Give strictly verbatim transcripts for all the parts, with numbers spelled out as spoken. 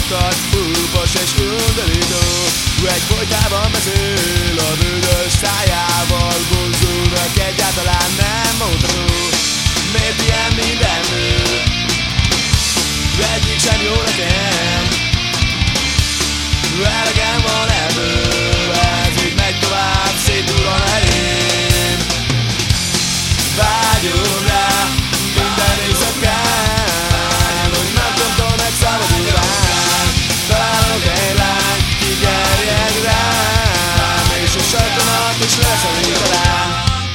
sokat púpos és undorító. Egy folytában beszél a bűnös szájával, bonzónak egyáltalán nem mondható. Miért ilyen minden nő? Egyik sem jó nekem. Elegem van ebből, ez így megy tovább, szétdurran elém. Vágyom rá minden éjszakán, hogy napomtól megszabadul rám. Találok egy lányt, kigerjed rám, és a sarkomat is leszedik talán.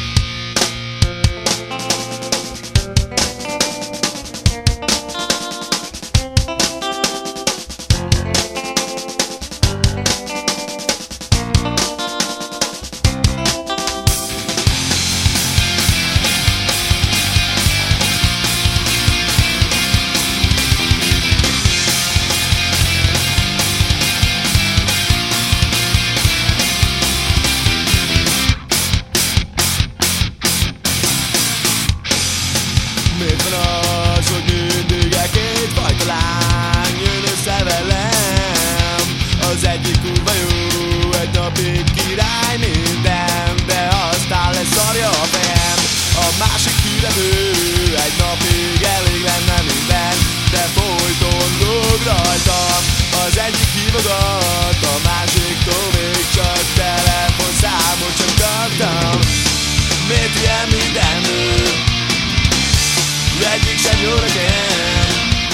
Miért van az, hogy mindig e két fajta lány jön össze velem? Az egyik kurva jó, egy napig király minden, de aztán leszarja a fejem. A másik híredő, egy napig elég lenne minden, de folyton lóg rajtam. Az egyik hívogat, a másiktól még csak telefonszámot sem kaptam. Miért ilyen minden nő? Egyik sem jó nekem.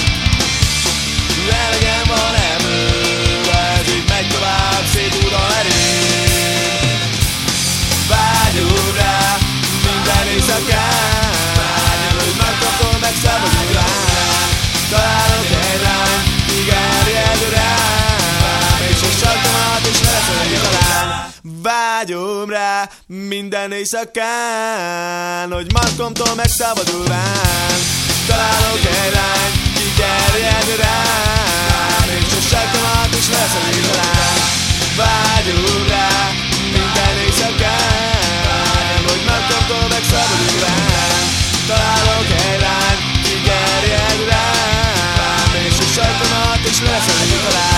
Elegem van ebből, ez így megy tovább, szétdurran elém. Vágyom rá minden éjszakán, hogy magtól megszabadul rám. Találok egy lányt, kigerjed rám, és a sarkomat is leszedi talán. Vágyom rá minden éjszakán, hogy markomtól megszabadul rám. Találok egy lányt, kigerjed rám, és a sarkomat is leszedi talán. Vágyom rá minden éjszakán, hogy markomtól megszabadul rám. Találok egy lányt, kigerjed rám, és a sarkomat is leszedi talán.